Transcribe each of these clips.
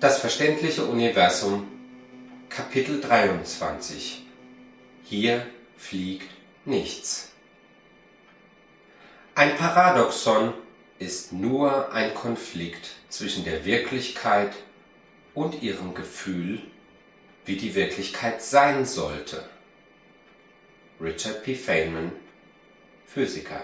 Das verständliche Universum, Kapitel 23. Hier fliegt nichts. Ein Paradoxon ist nur ein Konflikt zwischen der Wirklichkeit und ihrem Gefühl, wie die Wirklichkeit sein sollte. Richard P. Feynman, Physiker.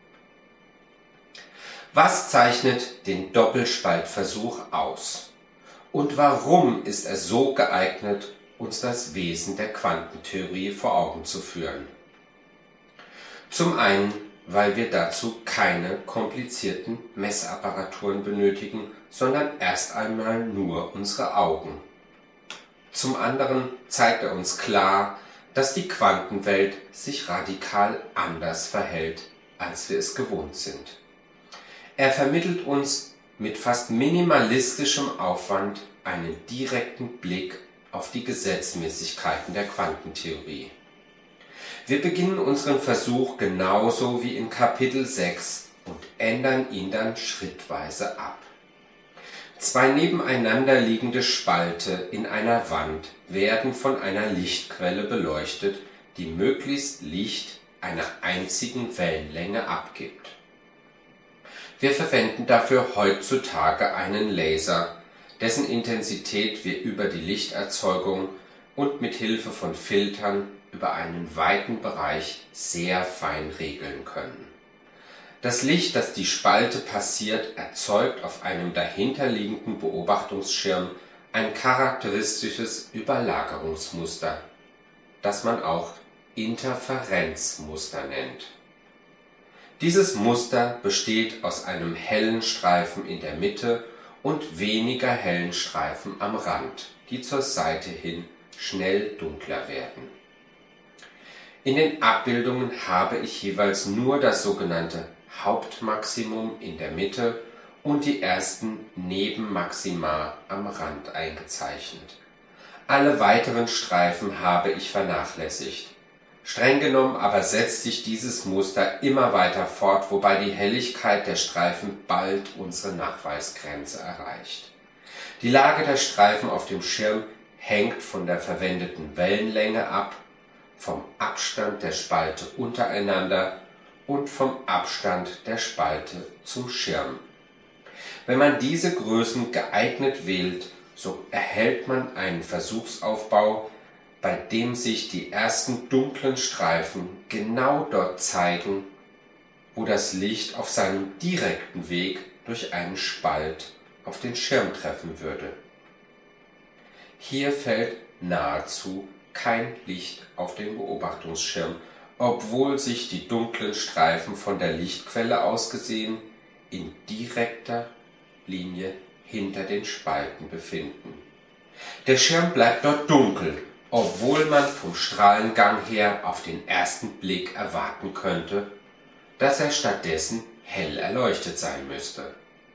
Was zeichnet den Doppelspaltversuch aus? Und warum ist er so geeignet, uns das Wesen der Quantentheorie vor Augen zu führen? Zum einen, weil wir dazu keine komplizierten Messapparaturen benötigen, sondern erst einmal nur unsere Augen. Zum anderen zeigt er uns klar, dass die Quantenwelt sich radikal anders verhält, als wir es gewohnt sind. Er vermittelt uns mit fast minimalistischem Aufwand einen direkten Blick auf die Gesetzmäßigkeiten der Quantentheorie. Wir beginnen unseren Versuch genauso wie in Kapitel 6 und ändern ihn dann schrittweise ab. Zwei nebeneinander liegende Spalte in einer Wand werden von einer Lichtquelle beleuchtet, die möglichst Licht einer einzigen Wellenlänge abgibt. Wir verwenden dafür heutzutage einen Laser, dessen Intensität wir über die Lichterzeugung und mit Hilfe von Filtern über einen weiten Bereich sehr fein regeln können. Das Licht, das die Spalte passiert, erzeugt auf einem dahinterliegenden Beobachtungsschirm ein charakteristisches Überlagerungsmuster, das man auch Interferenzmuster nennt. Dieses Muster besteht aus einem hellen Streifen in der Mitte und weniger hellen Streifen am Rand, die zur Seite hin schnell dunkler werden. In den Abbildungen habe ich jeweils nur das sogenannte Hauptmaximum in der Mitte und die ersten Nebenmaxima am Rand eingezeichnet. Alle weiteren Streifen habe ich vernachlässigt. Streng genommen aber setzt sich dieses Muster immer weiter fort, wobei die Helligkeit der Streifen bald unsere Nachweisgrenze erreicht. Die Lage der Streifen auf dem Schirm hängt von der verwendeten Wellenlänge ab, vom Abstand der Spalte untereinander und vom Abstand der Spalte zum Schirm. Wenn man diese Größen geeignet wählt, so erhält man einen Versuchsaufbau, bei dem sich die ersten dunklen Streifen genau dort zeigen, wo das Licht auf seinem direkten Weg durch einen Spalt auf den Schirm treffen würde. Hier fällt nahezu kein Licht auf den Beobachtungsschirm, obwohl sich die dunklen Streifen von der Lichtquelle aus gesehen in direkter Linie hinter den Spalten befinden. Der Schirm bleibt dort dunkel, obwohl man vom Strahlengang her auf den ersten Blick erwarten könnte, dass er stattdessen hell erleuchtet sein müsste.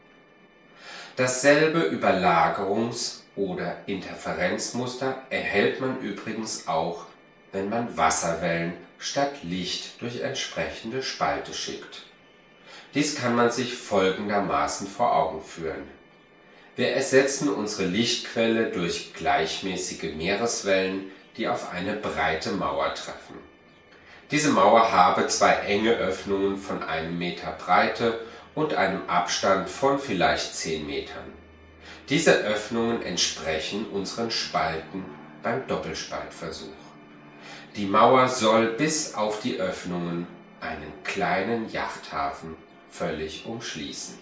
Dasselbe Überlagerungs- oder Interferenzmuster erhält man übrigens auch, wenn man Wasserwellen statt Licht durch entsprechende Spalte schickt. Dies kann man sich folgendermaßen vor Augen führen. Wir ersetzen unsere Lichtquelle durch gleichmäßige Meereswellen, die auf eine breite Mauer treffen. Diese Mauer habe zwei enge Öffnungen von 1 Meter Breite und einem Abstand von vielleicht 10 Metern. Diese Öffnungen entsprechen unseren Spalten beim Doppelspaltversuch. Die Mauer soll bis auf die Öffnungen einen kleinen Yachthafen völlig umschließen.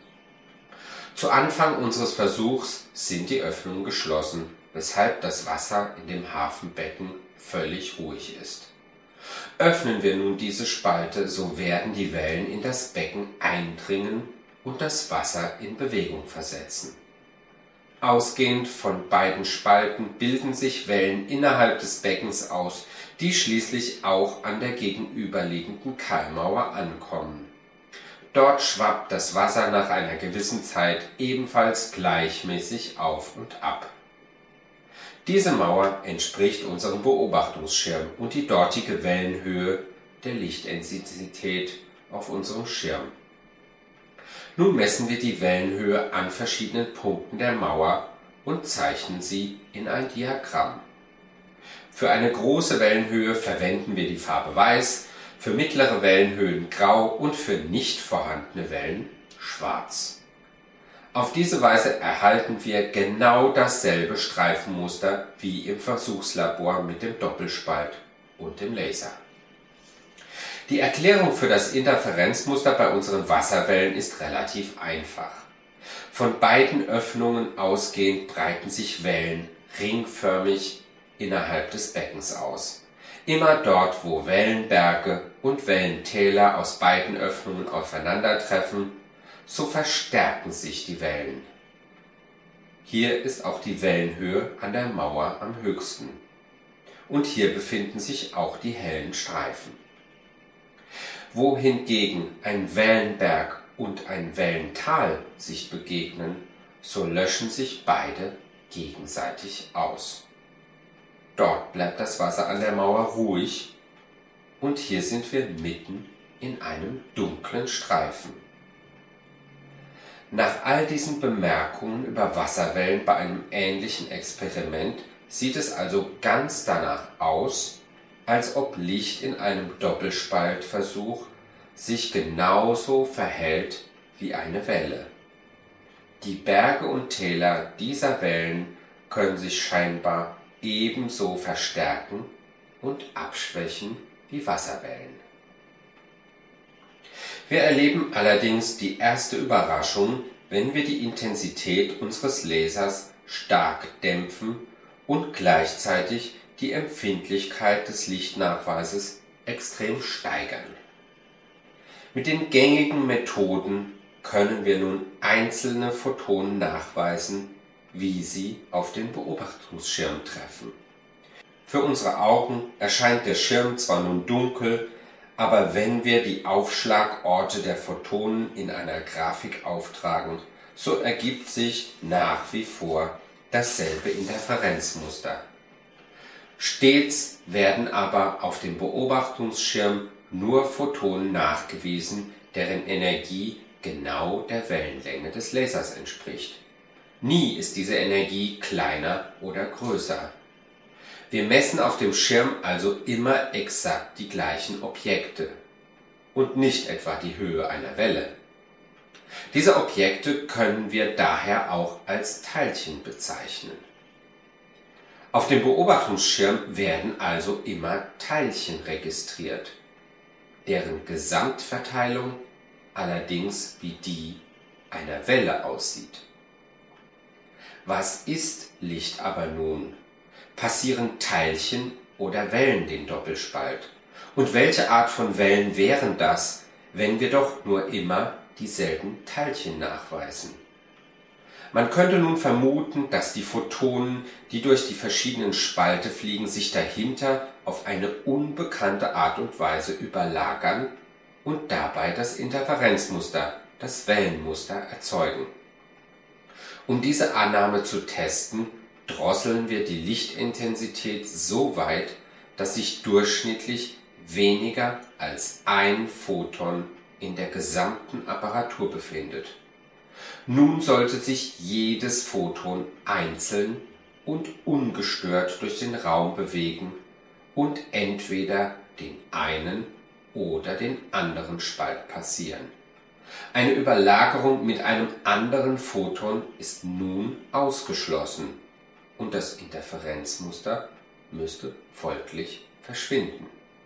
Zu Anfang unseres Versuchs sind die Öffnungen geschlossen, weshalb das Wasser in dem Hafenbecken völlig ruhig ist. Öffnen wir nun diese Spalte, so werden die Wellen in das Becken eindringen und das Wasser in Bewegung versetzen. Ausgehend von beiden Spalten bilden sich Wellen innerhalb des Beckens aus, die schließlich auch an der gegenüberliegenden Kaimauer ankommen. Dort schwappt das Wasser nach einer gewissen Zeit ebenfalls gleichmäßig auf und ab. Diese Mauer entspricht unserem Beobachtungsschirm und die dortige Wellenhöhe der Lichtintensität auf unserem Schirm. Nun messen wir die Wellenhöhe an verschiedenen Punkten der Mauer und zeichnen sie in ein Diagramm. Für eine große Wellenhöhe verwenden wir die Farbe Weiß, für mittlere Wellenhöhen Grau und für nicht vorhandene Wellen Schwarz. Auf diese Weise erhalten wir genau dasselbe Streifenmuster wie im Versuchslabor mit dem Doppelspalt und dem Laser. Die Erklärung für das Interferenzmuster bei unseren Wasserwellen ist relativ einfach. Von beiden Öffnungen ausgehend breiten sich Wellen ringförmig innerhalb des Beckens aus. Immer dort, wo Wellenberge und Wellentäler aus beiden Öffnungen aufeinandertreffen, so verstärken sich die Wellen. Hier ist auch die Wellenhöhe an der Mauer am höchsten. Und hier befinden sich auch die hellen Streifen. Wo hingegen ein Wellenberg und ein Wellental sich begegnen, so löschen sich beide gegenseitig aus. Dort bleibt das Wasser an der Mauer ruhig und hier sind wir mitten in einem dunklen Streifen. Nach all diesen Bemerkungen über Wasserwellen bei einem ähnlichen Experiment sieht es also ganz danach aus, als ob Licht in einem Doppelspaltversuch sich genauso verhält wie eine Welle. Die Berge und Täler dieser Wellen können sich scheinbar ebenso verstärken und abschwächen wie Wasserwellen. Wir erleben allerdings die erste Überraschung, wenn wir die Intensität unseres Lasers stark dämpfen und gleichzeitig die Empfindlichkeit des Lichtnachweises extrem steigern. Mit den gängigen Methoden können wir nun einzelne Photonen nachweisen, wie sie auf den Beobachtungsschirm treffen. Für unsere Augen erscheint der Schirm zwar nun dunkel, aber wenn wir die Aufschlagorte der Photonen in einer Grafik auftragen, so ergibt sich nach wie vor dasselbe Interferenzmuster. Stets werden aber auf dem Beobachtungsschirm nur Photonen nachgewiesen, deren Energie genau der Wellenlänge des Lasers entspricht. Nie ist diese Energie kleiner oder größer. Wir messen auf dem Schirm also immer exakt die gleichen Objekte und nicht etwa die Höhe einer Welle. Diese Objekte können wir daher auch als Teilchen bezeichnen. Auf dem Beobachtungsschirm werden also immer Teilchen registriert, deren Gesamtverteilung allerdings wie die einer Welle aussieht. Was ist Licht aber nun? Passieren Teilchen oder Wellen den Doppelspalt? Und welche Art von Wellen wären das, wenn wir doch nur immer dieselben Teilchen nachweisen? Man könnte nun vermuten, dass die Photonen, die durch die verschiedenen Spalte fliegen, sich dahinter auf eine unbekannte Art und Weise überlagern und dabei das Interferenzmuster, das Wellenmuster erzeugen. Um diese Annahme zu testen, drosseln wir die Lichtintensität so weit, dass sich durchschnittlich weniger als ein Photon in der gesamten Apparatur befindet. Nun sollte sich jedes Photon einzeln und ungestört durch den Raum bewegen und entweder den einen oder den anderen Spalt passieren. Eine Überlagerung mit einem anderen Photon ist nun ausgeschlossen und das Interferenzmuster müsste folglich verschwinden.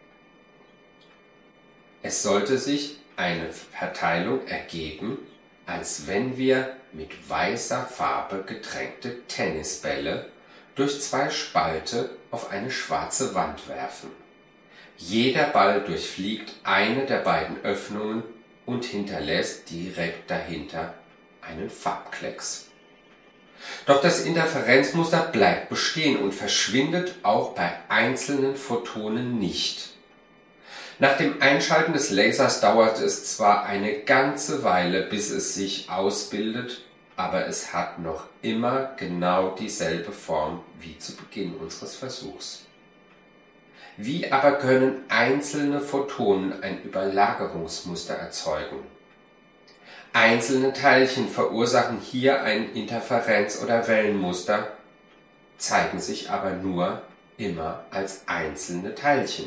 Es sollte sich eine Verteilung ergeben, als wenn wir mit weißer Farbe getränkte Tennisbälle durch zwei Spalte auf eine schwarze Wand werfen. Jeder Ball durchfliegt eine der beiden Öffnungen und hinterlässt direkt dahinter einen Farbklecks. Doch das Interferenzmuster bleibt bestehen und verschwindet auch bei einzelnen Photonen nicht. Nach dem Einschalten des Lasers dauert es zwar eine ganze Weile, bis es sich ausbildet, aber es hat noch immer genau dieselbe Form wie zu Beginn unseres Versuchs. Wie aber können einzelne Photonen ein Überlagerungsmuster erzeugen? Einzelne Teilchen verursachen hier ein Interferenz- oder Wellenmuster, zeigen sich aber nur immer als einzelne Teilchen.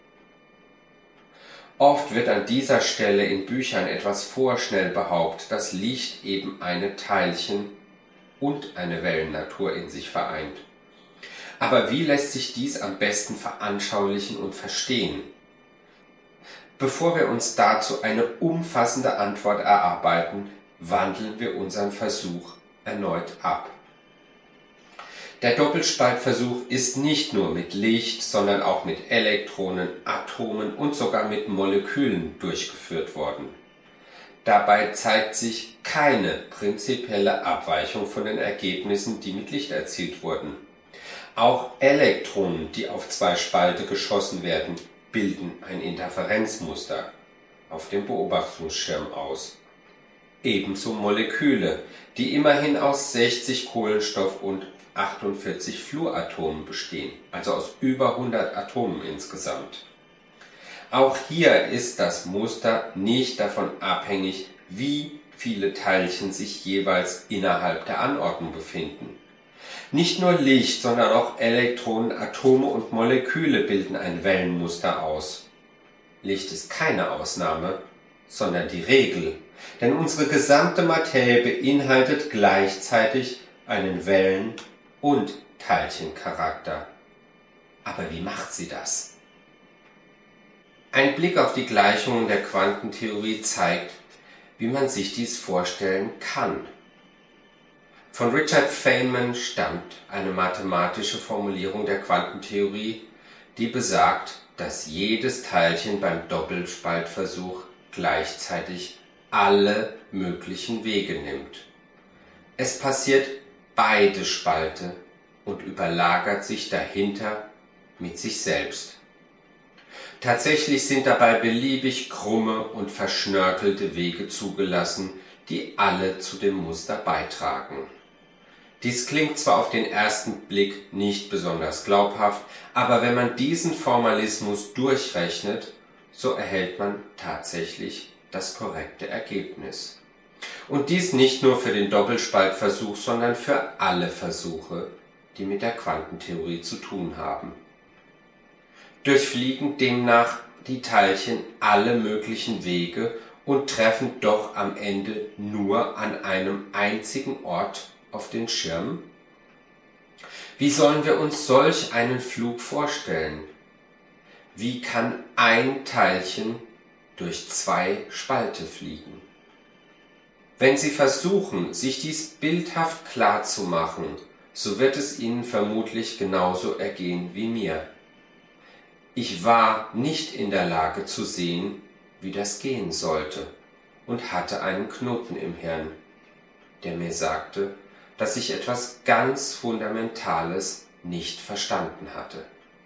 Oft wird an dieser Stelle in Büchern etwas vorschnell behauptet, dass Licht eben eine Teilchen- und eine Wellennatur in sich vereint. Aber wie lässt sich dies am besten veranschaulichen und verstehen? Bevor wir uns dazu eine umfassende Antwort erarbeiten, wandeln wir unseren Versuch erneut ab. Der Doppelspaltversuch ist nicht nur mit Licht, sondern auch mit Elektronen, Atomen und sogar mit Molekülen durchgeführt worden. Dabei zeigt sich keine prinzipielle Abweichung von den Ergebnissen, die mit Licht erzielt wurden. Auch Elektronen, die auf zwei Spalte geschossen werden, bilden ein Interferenzmuster auf dem Beobachtungsschirm aus. Ebenso Moleküle, die immerhin aus 60 Kohlenstoff- und 48 Fluoratomen bestehen, also aus über 100 Atomen insgesamt. Auch hier ist das Muster nicht davon abhängig, wie viele Teilchen sich jeweils innerhalb der Anordnung befinden. Nicht nur Licht, sondern auch Elektronen, Atome und Moleküle bilden ein Wellenmuster aus. Licht ist keine Ausnahme, sondern die Regel, denn unsere gesamte Materie beinhaltet gleichzeitig einen Wellen- und Teilchencharakter. Aber wie macht sie das? Ein Blick auf die Gleichungen der Quantentheorie zeigt, wie man sich dies vorstellen kann. Von Richard Feynman stammt eine mathematische Formulierung der Quantentheorie, die besagt, dass jedes Teilchen beim Doppelspaltversuch gleichzeitig alle möglichen Wege nimmt. Es passiert beide Spalte und überlagert sich dahinter mit sich selbst. Tatsächlich sind dabei beliebig krumme und verschnörkelte Wege zugelassen, die alle zu dem Muster beitragen. Dies klingt zwar auf den ersten Blick nicht besonders glaubhaft, aber wenn man diesen Formalismus durchrechnet, so erhält man tatsächlich das korrekte Ergebnis. Und dies nicht nur für den Doppelspaltversuch, sondern für alle Versuche, die mit der Quantentheorie zu tun haben. Durchfliegen demnach die Teilchen alle möglichen Wege und treffen doch am Ende nur an einem einzigen Ort auf den Schirm? Wie sollen wir uns solch einen Flug vorstellen? Wie kann ein Teilchen durch zwei Spalte fliegen? Wenn Sie versuchen, sich dies bildhaft klar zu machen, so wird es Ihnen vermutlich genauso ergehen wie mir. Ich war nicht in der Lage zu sehen, wie das gehen sollte, und hatte einen Knoten im Hirn, der mir sagte, dass ich etwas ganz Fundamentales nicht verstanden hatte.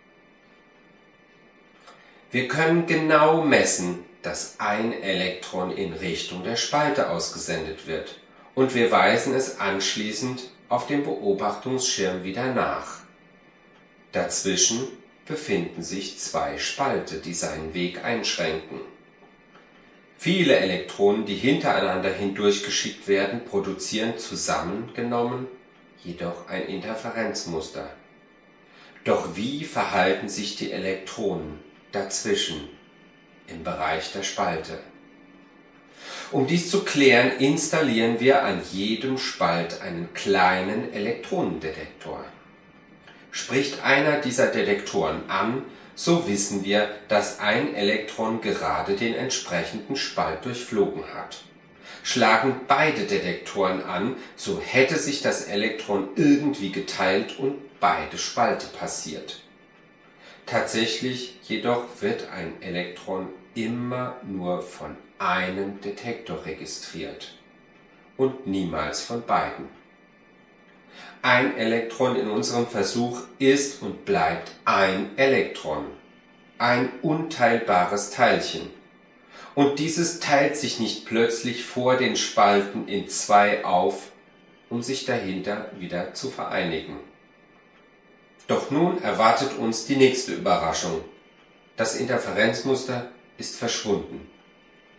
Wir können genau messen, dass ein Elektron in Richtung der Spalte ausgesendet wird, und wir weisen es anschließend auf dem Beobachtungsschirm wieder nach. Dazwischen befinden sich zwei Spalte, die seinen Weg einschränken. Viele Elektronen, die hintereinander hindurchgeschickt werden, produzieren zusammengenommen jedoch ein Interferenzmuster. Doch wie verhalten sich die Elektronen dazwischen im Bereich der Spalte? Um dies zu klären, installieren wir an jedem Spalt einen kleinen Elektronendetektor. Spricht einer dieser Detektoren an, so wissen wir, dass ein Elektron gerade den entsprechenden Spalt durchflogen hat. Schlagen beide Detektoren an, so hätte sich das Elektron irgendwie geteilt und beide Spalte passiert. Tatsächlich jedoch wird ein Elektron immer nur von einem Detektor registriert und niemals von beiden. Ein Elektron in unserem Versuch ist und bleibt ein Elektron, ein unteilbares Teilchen. Und dieses teilt sich nicht plötzlich vor den Spalten in zwei auf, um sich dahinter wieder zu vereinigen. Doch nun erwartet uns die nächste Überraschung. Das Interferenzmuster ist verschwunden.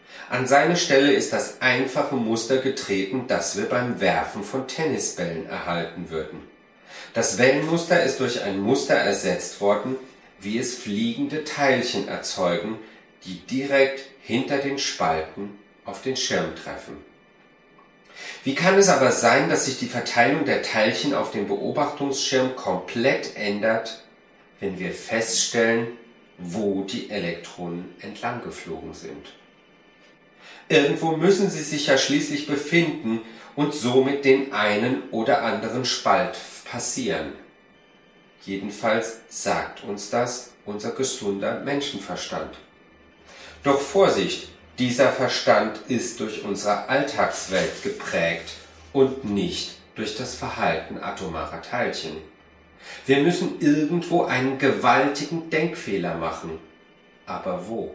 An seine Stelle ist das einfache Muster getreten, das wir beim Werfen von Tennisbällen erhalten würden. Das Wellenmuster ist durch ein Muster ersetzt worden, wie es fliegende Teilchen erzeugen, die direkt hinter den Spalten auf den Schirm treffen. Wie kann es aber sein, dass sich die Verteilung der Teilchen auf dem Beobachtungsschirm komplett ändert, wenn wir feststellen, wo die Elektronen entlang geflogen sind? Irgendwo müssen sie sich ja schließlich befinden und somit den einen oder anderen Spalt passieren. Jedenfalls sagt uns das unser gesunder Menschenverstand. Doch Vorsicht, dieser Verstand ist durch unsere Alltagswelt geprägt und nicht durch das Verhalten atomarer Teilchen. Wir müssen irgendwo einen gewaltigen Denkfehler machen. Aber wo?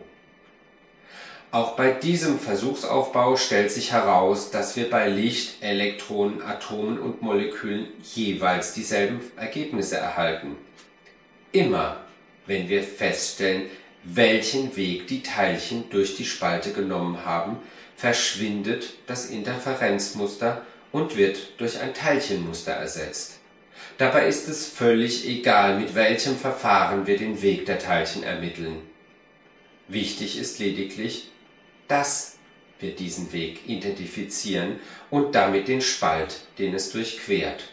Auch bei diesem Versuchsaufbau stellt sich heraus, dass wir bei Licht, Elektronen, Atomen und Molekülen jeweils dieselben Ergebnisse erhalten. Immer, wenn wir feststellen, welchen Weg die Teilchen durch die Spalte genommen haben, verschwindet das Interferenzmuster und wird durch ein Teilchenmuster ersetzt. Dabei ist es völlig egal, mit welchem Verfahren wir den Weg der Teilchen ermitteln. Wichtig ist lediglich, dass wir diesen Weg identifizieren und damit den Spalt, den es durchquert.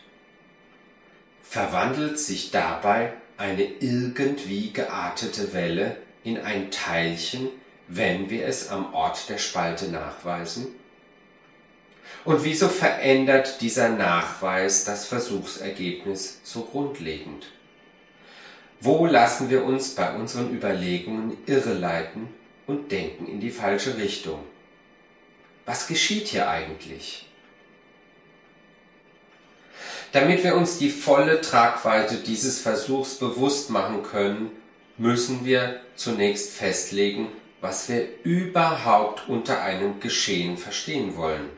Verwandelt sich dabei eine irgendwie geartete Welle in ein Teilchen, wenn wir es am Ort der Spalte nachweisen? Und wieso verändert dieser Nachweis das Versuchsergebnis so grundlegend? Wo lassen wir uns bei unseren Überlegungen irreleiten und denken in die falsche Richtung? Was geschieht hier eigentlich? Damit wir uns die volle Tragweite dieses Versuchs bewusst machen können, müssen wir zunächst festlegen, was wir überhaupt unter einem Geschehen verstehen wollen.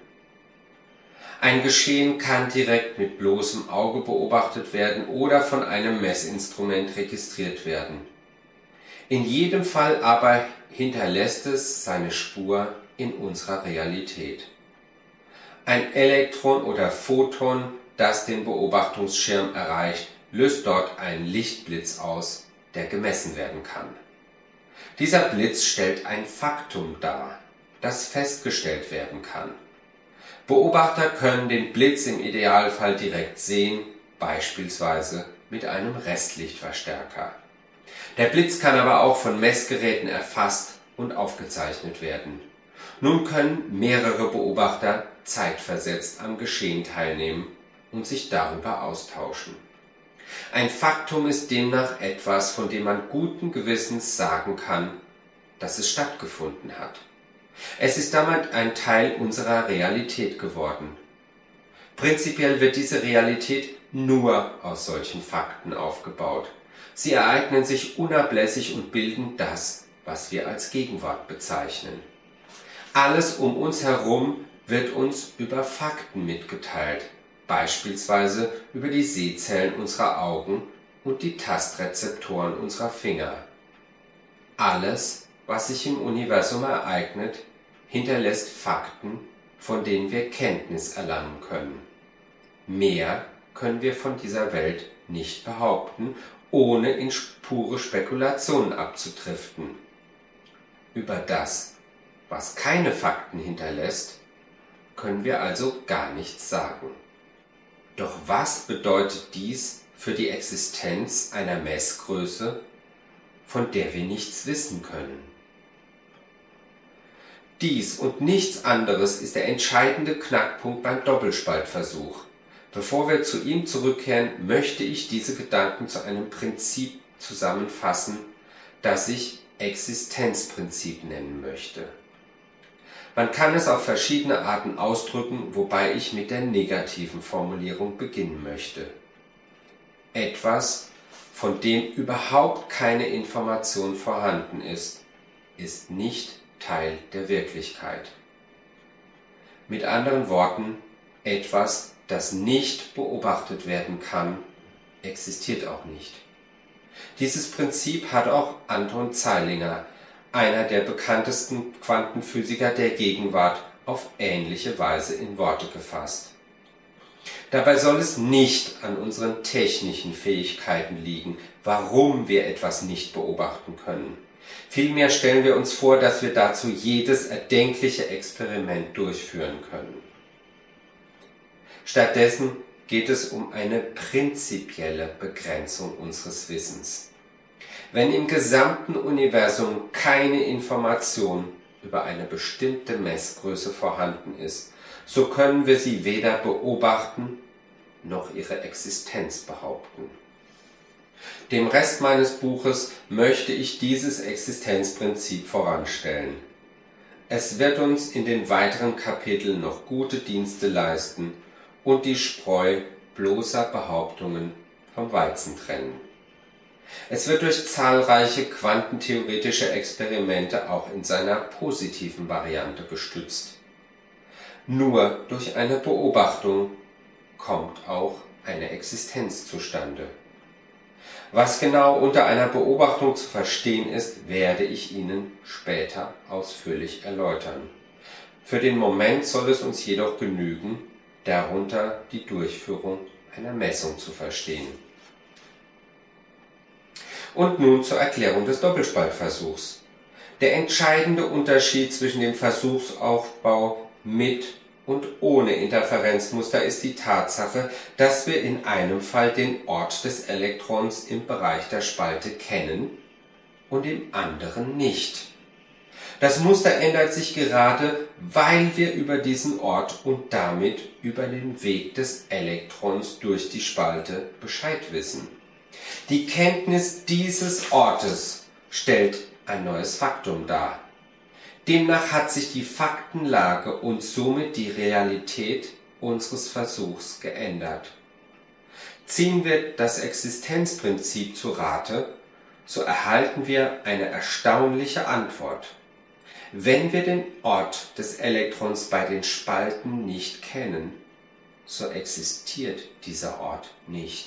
Ein Geschehen kann direkt mit bloßem Auge beobachtet werden oder von einem Messinstrument registriert werden. In jedem Fall aber hinterlässt es seine Spur in unserer Realität. Ein Elektron oder Photon, das den Beobachtungsschirm erreicht, löst dort einen Lichtblitz aus, der gemessen werden kann. Dieser Blitz stellt ein Faktum dar, das festgestellt werden kann. Beobachter können den Blitz im Idealfall direkt sehen, beispielsweise mit einem Restlichtverstärker. Der Blitz kann aber auch von Messgeräten erfasst und aufgezeichnet werden. Nun können mehrere Beobachter zeitversetzt am Geschehen teilnehmen und sich darüber austauschen. Ein Faktum ist demnach etwas, von dem man guten Gewissens sagen kann, dass es stattgefunden hat. Es ist damit ein Teil unserer Realität geworden. Prinzipiell wird diese Realität nur aus solchen Fakten aufgebaut. Sie ereignen sich unablässig und bilden das, was wir als Gegenwart bezeichnen. Alles um uns herum wird uns über Fakten mitgeteilt, beispielsweise über die Sehzellen unserer Augen und die Tastrezeptoren unserer Finger. Alles, was sich im Universum ereignet, hinterlässt Fakten, von denen wir Kenntnis erlangen können. Mehr können wir von dieser Welt nicht behaupten, ohne in pure Spekulationen abzudriften. Über das, was keine Fakten hinterlässt, können wir also gar nichts sagen. Doch was bedeutet dies für die Existenz einer Messgröße, von der wir nichts wissen können? Dies und nichts anderes ist der entscheidende Knackpunkt beim Doppelspaltversuch. Bevor wir zu ihm zurückkehren, möchte ich diese Gedanken zu einem Prinzip zusammenfassen, das ich Existenzprinzip nennen möchte. Man kann es auf verschiedene Arten ausdrücken, wobei ich mit der negativen Formulierung beginnen möchte. Etwas, von dem überhaupt keine Information vorhanden ist, ist nicht Teil der Wirklichkeit. Mit anderen Worten, etwas, das nicht beobachtet werden kann, existiert auch nicht. Dieses Prinzip hat auch Anton Zeilinger, einer der bekanntesten Quantenphysiker der Gegenwart, auf ähnliche Weise in Worte gefasst. Dabei soll es nicht an unseren technischen Fähigkeiten liegen, warum wir etwas nicht beobachten können. Vielmehr stellen wir uns vor, dass wir dazu jedes erdenkliche Experiment durchführen können. Stattdessen geht es um eine prinzipielle Begrenzung unseres Wissens. Wenn im gesamten Universum keine Information über eine bestimmte Messgröße vorhanden ist, so können wir sie weder beobachten noch ihre Existenz behaupten. Dem Rest meines Buches möchte ich dieses Existenzprinzip voranstellen. Es wird uns in den weiteren Kapiteln noch gute Dienste leisten und die Spreu bloßer Behauptungen vom Weizen trennen. Es wird durch zahlreiche quantentheoretische Experimente auch in seiner positiven Variante gestützt. Nur durch eine Beobachtung kommt auch eine Existenz zustande. Was genau unter einer Beobachtung zu verstehen ist, werde ich Ihnen später ausführlich erläutern. Für den Moment soll es uns jedoch genügen, darunter die Durchführung einer Messung zu verstehen. Und nun zur Erklärung des Doppelspaltversuchs. Der entscheidende Unterschied zwischen dem Versuchsaufbau mit und ohne Interferenzmuster ist die Tatsache, dass wir in einem Fall den Ort des Elektrons im Bereich der Spalte kennen und im anderen nicht. Das Muster ändert sich gerade, weil wir über diesen Ort und damit über den Weg des Elektrons durch die Spalte Bescheid wissen. Die Kenntnis dieses Ortes stellt ein neues Faktum dar. Demnach hat sich die Faktenlage und somit die Realität unseres Versuchs geändert. Ziehen wir das Existenzprinzip zu Rate, so erhalten wir eine erstaunliche Antwort. Wenn wir den Ort des Elektrons bei den Spalten nicht kennen, so existiert dieser Ort nicht.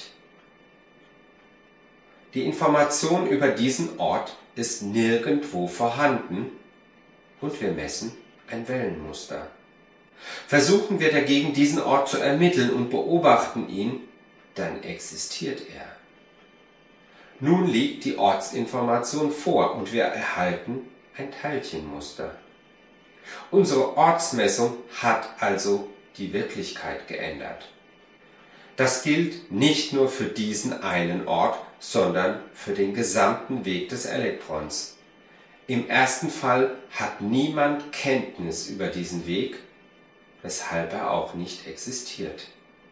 Die Information über diesen Ort ist nirgendwo vorhanden und wir messen ein Wellenmuster. Versuchen wir dagegen, diesen Ort zu ermitteln und beobachten ihn, dann existiert er. Nun liegt die Ortsinformation vor und wir erhalten ein Teilchenmuster. Unsere Ortsmessung hat also die Wirklichkeit geändert. Das gilt nicht nur für diesen einen Ort, sondern für den gesamten Weg des Elektrons. Im ersten Fall hat niemand Kenntnis über diesen Weg, weshalb er auch nicht existiert.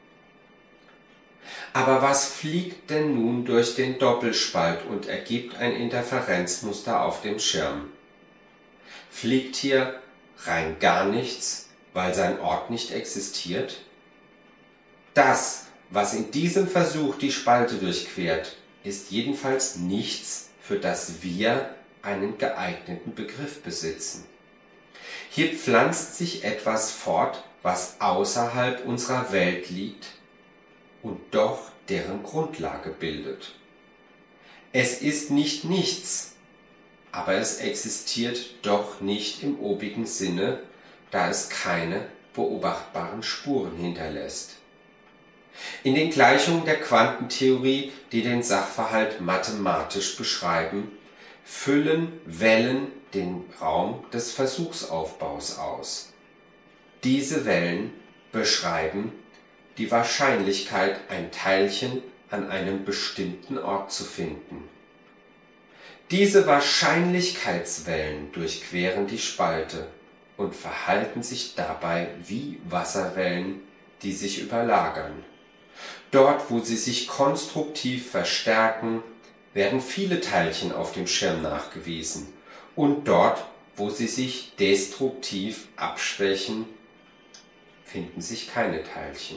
Aber was fliegt denn nun durch den Doppelspalt und ergibt ein Interferenzmuster auf dem Schirm? Fliegt hier rein gar nichts, weil sein Ort nicht existiert? Das, was in diesem Versuch die Spalte durchquert, ist jedenfalls nichts, für das wir einen geeigneten Begriff besitzen. Hier pflanzt sich etwas fort, was außerhalb unserer Welt liegt und doch deren Grundlage bildet. Es ist nicht nichts, aber es existiert doch nicht im obigen Sinne, da es keine beobachtbaren Spuren hinterlässt. In den Gleichungen der Quantentheorie, die den Sachverhalt mathematisch beschreiben, füllen Wellen den Raum des Versuchsaufbaus aus. Diese Wellen beschreiben die Wahrscheinlichkeit, ein Teilchen an einem bestimmten Ort zu finden. Diese Wahrscheinlichkeitswellen durchqueren die Spalte und verhalten sich dabei wie Wasserwellen, die sich überlagern. Dort, wo sie sich konstruktiv verstärken, werden viele Teilchen auf dem Schirm nachgewiesen und dort, wo sie sich destruktiv abschwächen, finden sich keine Teilchen.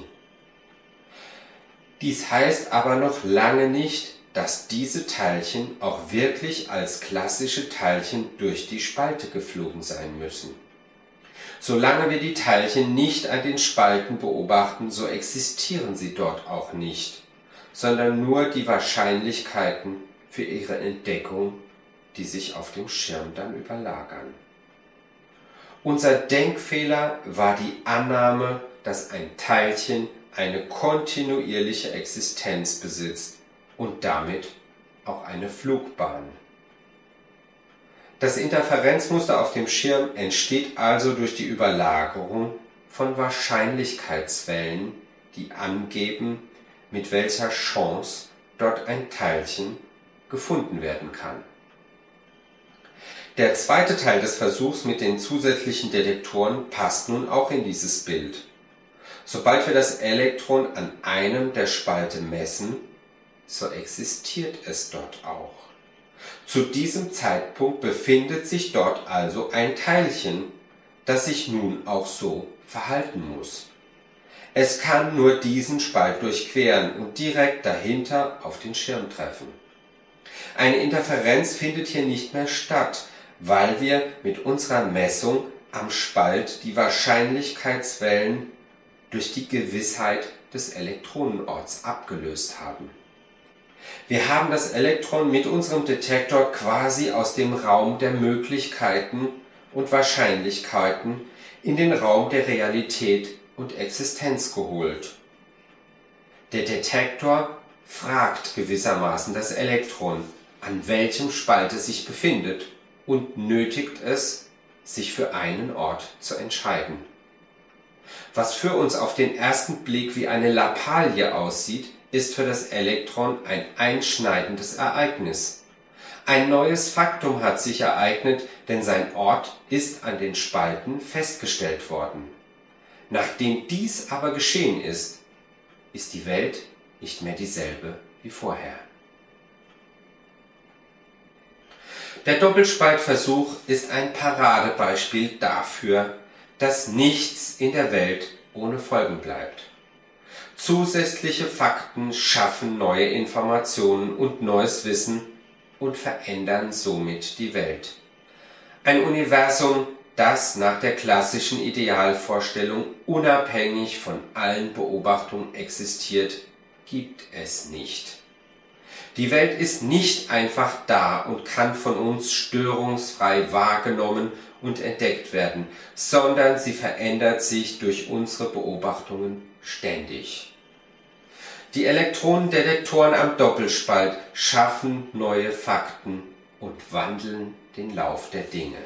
Dies heißt aber noch lange nicht, dass diese Teilchen auch wirklich als klassische Teilchen durch die Spalte geflogen sein müssen. Solange wir die Teilchen nicht an den Spalten beobachten, so existieren sie dort auch nicht, sondern nur die Wahrscheinlichkeiten für ihre Entdeckung die sich auf dem Schirm dann überlagern. Unser Denkfehler war die Annahme, dass ein Teilchen eine kontinuierliche Existenz besitzt und damit auch eine Flugbahn. Das Interferenzmuster auf dem Schirm entsteht also durch die Überlagerung von Wahrscheinlichkeitswellen, die angeben, mit welcher Chance dort ein Teilchen gefunden werden kann. Der zweite Teil des Versuchs mit den zusätzlichen Detektoren passt nun auch in dieses Bild. Sobald wir das Elektron an einem der Spalte messen, so existiert es dort auch. Zu diesem Zeitpunkt befindet sich dort also ein Teilchen, das sich nun auch so verhalten muss. Es kann nur diesen Spalt durchqueren und direkt dahinter auf den Schirm treffen. Eine Interferenz findet hier nicht mehr statt, weil wir mit unserer Messung am Spalt die Wahrscheinlichkeitswellen durch die Gewissheit des Elektronenorts abgelöst haben. Wir haben das Elektron mit unserem Detektor quasi aus dem Raum der Möglichkeiten und Wahrscheinlichkeiten in den Raum der Realität und Existenz geholt. Der Detektor fragt gewissermaßen das Elektron, an welchem Spalt es sich befindet, und nötigt es, sich für einen Ort zu entscheiden. Was für uns auf den ersten Blick wie eine Lappalie aussieht, ist für das Elektron ein einschneidendes Ereignis. Ein neues Faktum hat sich ereignet, denn sein Ort ist an den Spalten festgestellt worden. Nachdem dies aber geschehen ist, ist die Welt nicht mehr dieselbe wie vorher. Der Doppelspaltversuch ist ein Paradebeispiel dafür, dass nichts in der Welt ohne Folgen bleibt. Zusätzliche Fakten schaffen neue Informationen und neues Wissen und verändern somit die Welt. Ein Universum, das nach der klassischen Idealvorstellung unabhängig von allen Beobachtungen existiert, gibt es nicht. Die Welt ist nicht einfach da und kann von uns störungsfrei wahrgenommen und entdeckt werden, sondern sie verändert sich durch unsere Beobachtungen ständig. Die Elektronendetektoren am Doppelspalt schaffen neue Fakten und wandeln den Lauf der Dinge.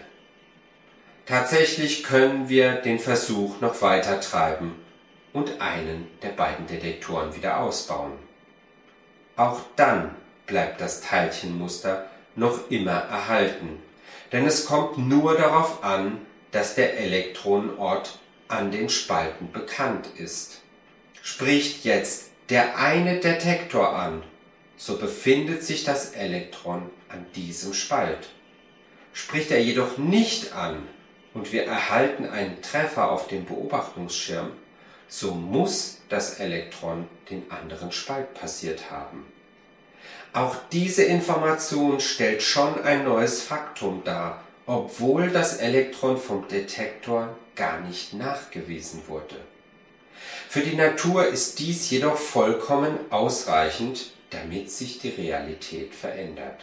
Tatsächlich können wir den Versuch noch weiter treiben und einen der beiden Detektoren wieder ausbauen. Auch dann bleibt das Teilchenmuster noch immer erhalten, denn es kommt nur darauf an, dass der Elektronenort an den Spalten bekannt ist. Spricht jetzt der eine Detektor an, so befindet sich das Elektron an diesem Spalt. Spricht er jedoch nicht an und wir erhalten einen Treffer auf dem Beobachtungsschirm, so muss das Elektron den anderen Spalt passiert haben. Auch diese Information stellt schon ein neues Faktum dar, obwohl das Elektron vom Detektor gar nicht nachgewiesen wurde. Für die Natur ist dies jedoch vollkommen ausreichend, damit sich die Realität verändert.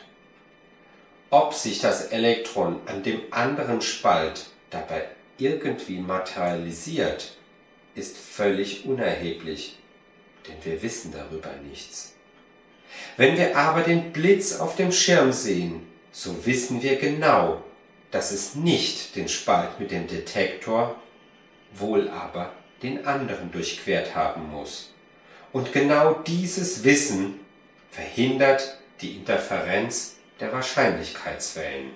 Ob sich das Elektron an dem anderen Spalt dabei irgendwie materialisiert, ist völlig unerheblich, denn wir wissen darüber nichts. Wenn wir aber den Blitz auf dem Schirm sehen, so wissen wir genau, dass es nicht den Spalt mit dem Detektor, wohl aber den anderen durchquert haben muss. Und genau dieses Wissen verhindert die Interferenz der Wahrscheinlichkeitswellen.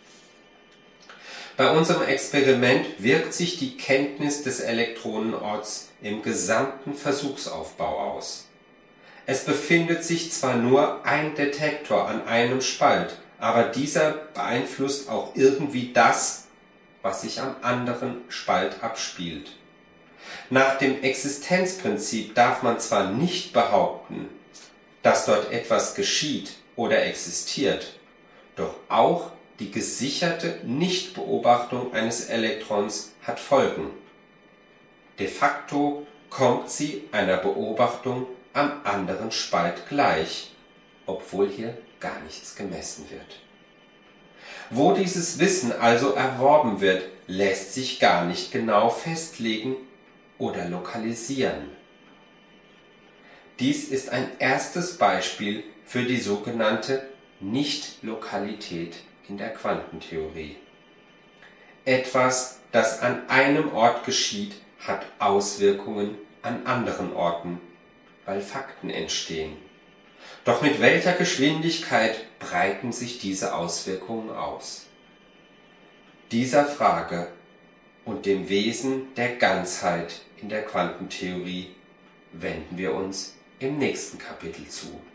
Bei unserem Experiment wirkt sich die Kenntnis des Elektronenorts im gesamten Versuchsaufbau aus. Es befindet sich zwar nur ein Detektor an einem Spalt, aber dieser beeinflusst auch irgendwie das, was sich am anderen Spalt abspielt. Nach dem Existenzprinzip darf man zwar nicht behaupten, dass dort etwas geschieht oder existiert, doch auch die gesicherte Nichtbeobachtung eines Elektrons hat Folgen. De facto kommt sie einer Beobachtung am anderen Spalt gleich, obwohl hier gar nichts gemessen wird. Wo dieses Wissen also erworben wird, lässt sich gar nicht genau festlegen oder lokalisieren. Dies ist ein erstes Beispiel für die sogenannte Nichtlokalität in der Quantentheorie. Etwas, das an einem Ort geschieht, hat Auswirkungen an anderen Orten, weil Fakten entstehen. Doch mit welcher Geschwindigkeit breiten sich diese Auswirkungen aus? Dieser Frage und dem Wesen der Ganzheit in der Quantentheorie wenden wir uns im nächsten Kapitel zu.